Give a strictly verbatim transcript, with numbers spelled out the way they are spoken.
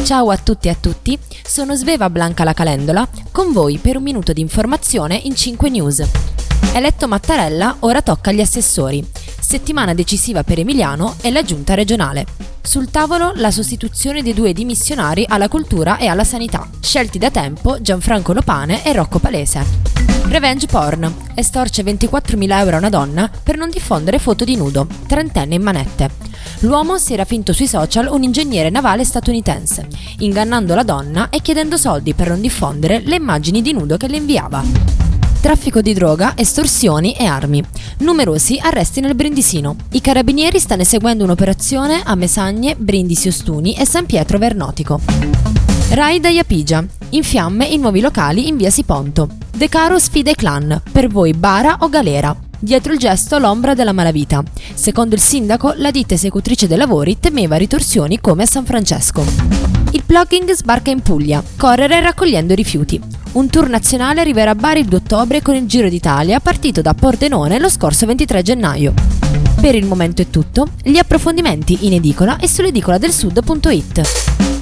Ciao a tutti e a tutti, sono Sveva Blanca la Calendola, con voi per un minuto di informazione in cinque News. Eletto Mattarella, ora tocca agli assessori. Settimana decisiva per Emiliano e la giunta regionale. Sul tavolo la sostituzione dei due dimissionari alla cultura e alla sanità, scelti da tempo Gianfranco Lopane e Rocco Palese. Revenge porn. Estorce ventiquattromila euro a una donna per non diffondere foto di nudo, trentenne in manette. L'uomo si era finto sui social un ingegnere navale statunitense, ingannando la donna e chiedendo soldi per non diffondere le immagini di nudo che le inviava. Traffico di droga, estorsioni e armi. Numerosi arresti nel Brindisino. I carabinieri stanno eseguendo un'operazione a Mesagne, Brindisi Ostuni e San Pietro Vernotico. Raid a Iapigia. In fiamme i nuovi locali in via Siponto. De Caro sfida i clan. Per voi bara o galera? Dietro il gesto l'ombra della malavita. Secondo il sindaco, la ditta esecutrice dei lavori temeva ritorsioni come a San Francesco. Il plugging sbarca in Puglia. Correre raccogliendo rifiuti. Un tour nazionale arriverà a Bari il due ottobre con il Giro d'Italia partito da Pordenone lo scorso ventitré gennaio. Per il momento è tutto. Gli approfondimenti in edicola e sull'edicola del sud punto it.